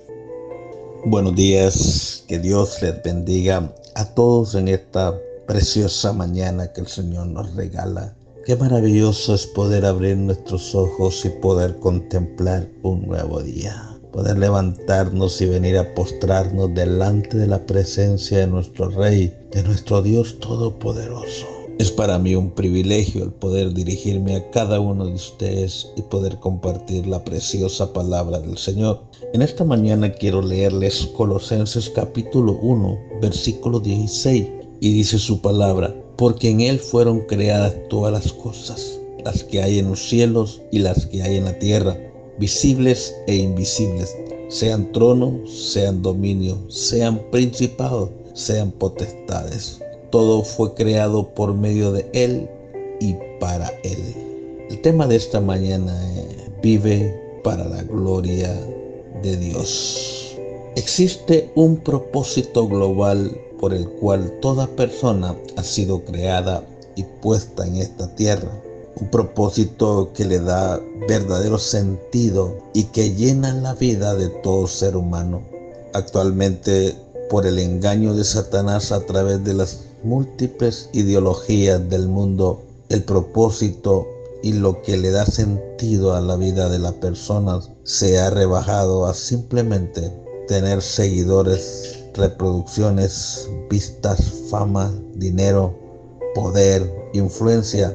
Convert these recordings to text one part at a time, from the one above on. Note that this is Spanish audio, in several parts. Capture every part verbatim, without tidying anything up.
Buenos días, que Dios les bendiga a todos en esta preciosa mañana que el Señor nos regala. Qué maravilloso es poder abrir nuestros ojos y poder contemplar un nuevo día. Poder levantarnos y venir a postrarnos delante de la presencia de nuestro Rey, de nuestro Dios Todopoderoso. Es para mí un privilegio el poder dirigirme a cada uno de ustedes y poder compartir la preciosa palabra del Señor. En esta mañana quiero leerles Colosenses capítulo uno, versículo dieciséis, y dice su palabra: porque en Él fueron creadas todas las cosas, las que hay en los cielos y las que hay en la tierra, visibles e invisibles, sean tronos, sean dominios, sean principados, sean potestades. Todo fue creado por medio de Él y para Él. El tema de esta mañana es: vive para la gloria de Dios. Existe un propósito global por el cual toda persona ha sido creada y puesta en esta tierra. Un propósito que le da verdadero sentido y que llena la vida de todo ser humano. Actualmente, por el engaño de Satanás a través de las múltiples ideologías del mundo, el propósito y lo que le da sentido a la vida de la persona se ha rebajado a simplemente tener seguidores, reproducciones, vistas, fama, dinero, poder, influencia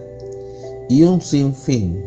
y un sinfín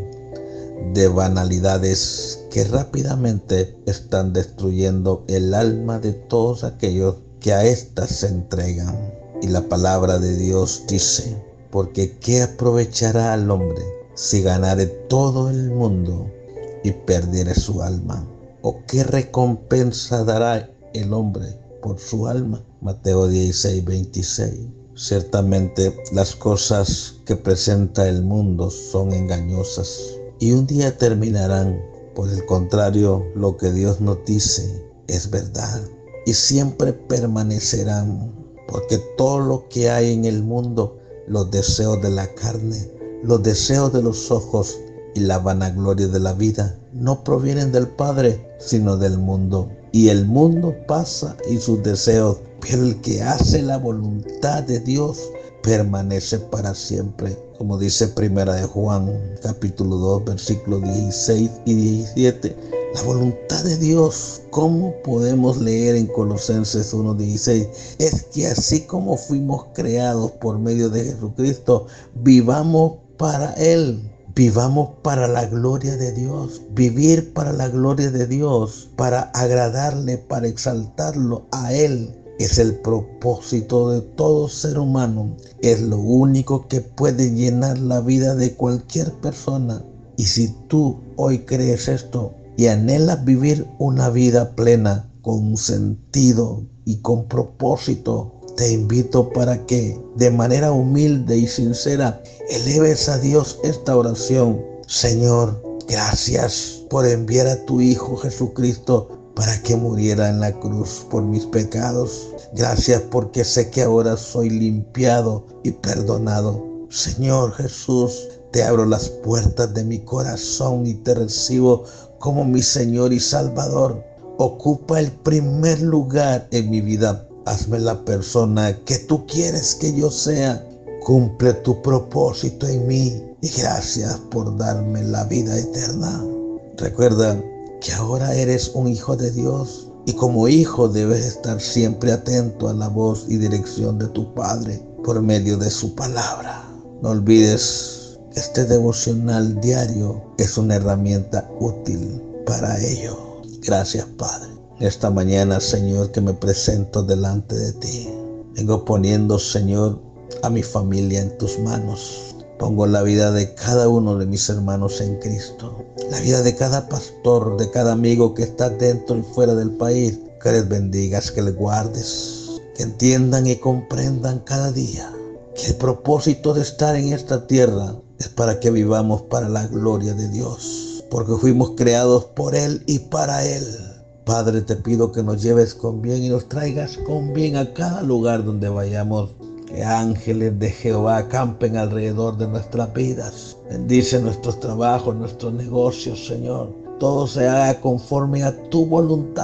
de banalidades que rápidamente están destruyendo el alma de todos aquellos que a éstas se entregan. Y la palabra de Dios dice: porque ¿qué aprovechará al hombre si ganare todo el mundo y perdiere su alma? ¿O qué recompensa dará el hombre por su alma? Mateo dieciséis, veintiséis. Ciertamente las cosas que presenta el mundo son engañosas y un día terminarán. Por el contrario, lo que Dios nos dice es verdad y siempre permanecerán. Porque todo lo que hay en el mundo, los deseos de la carne, los deseos de los ojos y la vanagloria de la vida, no provienen del Padre, sino del mundo. Y el mundo pasa y sus deseos, pero el que hace la voluntad de Dios permanece para siempre. Como dice Primera de Juan, capítulo dos, versículos dieciséis y diecisiete. La voluntad de Dios, ¿cómo podemos leer en Colosenses uno dieciséis? Es que así como fuimos creados por medio de Jesucristo, vivamos para Él. Vivamos para la gloria de Dios. Vivir para la gloria de Dios, para agradarle, para exaltarlo a Él, es el propósito de todo ser humano. Es lo único que puede llenar la vida de cualquier persona. Y si tú hoy crees esto y anhelas vivir una vida plena, con sentido y con propósito, te invito para que de manera humilde y sincera eleves a Dios esta oración: Señor, gracias por enviar a tu Hijo Jesucristo para que muriera en la cruz por mis pecados. Gracias porque sé que ahora soy limpiado y perdonado. Señor Jesús, te abro las puertas de mi corazón y te recibo como mi Señor y Salvador. Ocupa el primer lugar en mi vida. Hazme la persona que tú quieres que yo sea. Cumple tu propósito en mí y gracias por darme la vida eterna. Recuerda que ahora eres un hijo de Dios y como hijo debes estar siempre atento a la voz y dirección de tu Padre por medio de su palabra. No olvides que este devocional diario es una herramienta útil para ello. Gracias, Padre. Esta mañana, Señor, que me presento delante de ti, vengo poniendo, Señor, a mi familia en tus manos. Pongo la vida de cada uno de mis hermanos en Cristo, la vida de cada pastor, de cada amigo que está dentro y fuera del país. Que les bendigas, que les guardes, que entiendan y comprendan cada día que el propósito de estar en esta tierra es para que vivamos para la gloria de Dios, porque fuimos creados por Él y para Él. Padre, te pido que nos lleves con bien y nos traigas con bien a cada lugar donde vayamos. Que ángeles de Jehová acampen alrededor de nuestras vidas. Bendice nuestros trabajos, nuestros negocios, Señor. Todo se haga conforme a tu voluntad,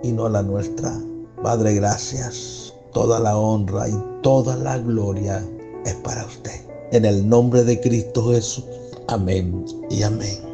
y no la nuestra. Padre, gracias. Toda la honra y toda la gloria es para usted. En el nombre de Cristo Jesús. Amén y amén.